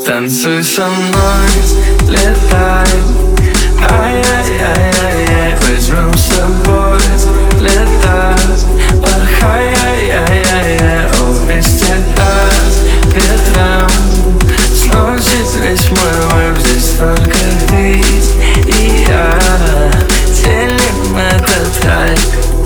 Танцуй со мной, летай. Ай-яй-яй-яй-яй, возьмем с собой летать. Порхай, ай-яй-яй-яй, вместе так ветром сносит весь мой вайб. Здесь только ты и я делим этот рай.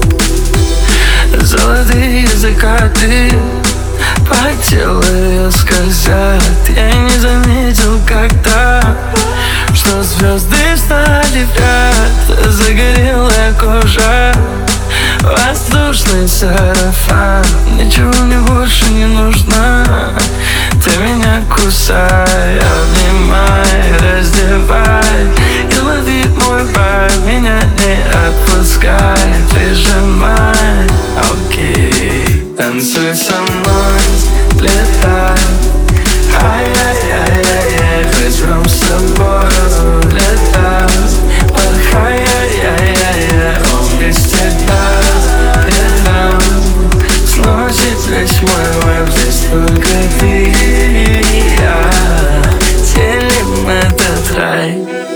Золотые закаты по телу ее скользят. Я не заметил когда, что звезды встали в ряд. Загорелая кожа, воздушный сарафан. Ничего мне больше не нужно. Ты меня кусай, обнимай, раздевай и лови мой вайб. Меня не отпускай, прижимай. Окей, танцуй со мной, летай. Ай-яй-яй-яй-яй, возьмем с собой летать. Порхай, ай-яй-яй-яй, вместе так ветром сносит весь мой вайб. Здесь только ты и я делим этот рай.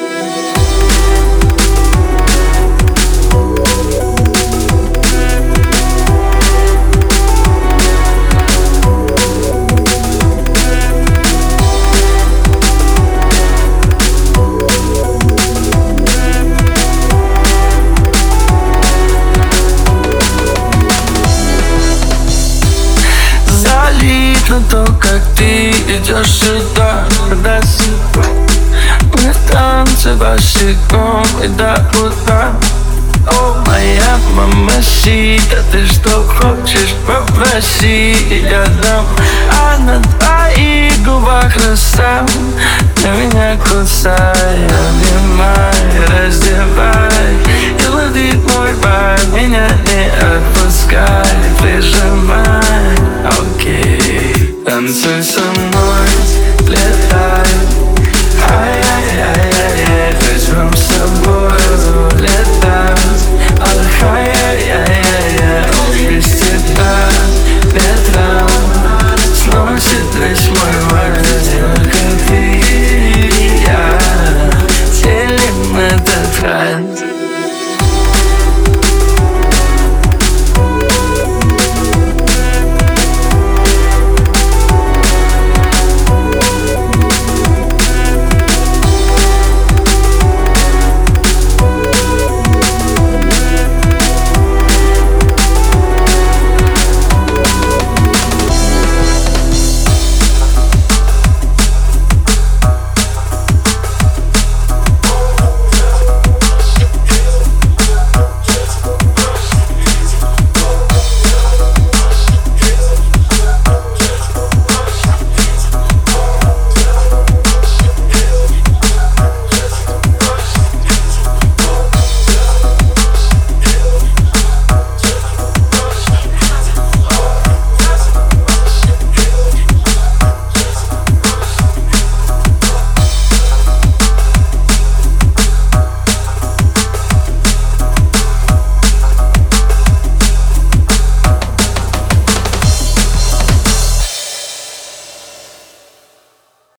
Но то, как ты идешь сюда, мы в танце босиком и до утра. О, моя мамасита, ты что хочешь, попроси, я дам. А на твоих губах роса, ты меня кусай, обнимай, раздевай и лови мой вайб. Меня не отпускай, прижимай. Окей, танцуй со мной, летай. Ай-яй-яй-яй-яй, возьмем с собой летать. Порхай, ай-яй-яй-яй, вместе так ветром сносит весь мой вайб. Только ты и я делим этот рай.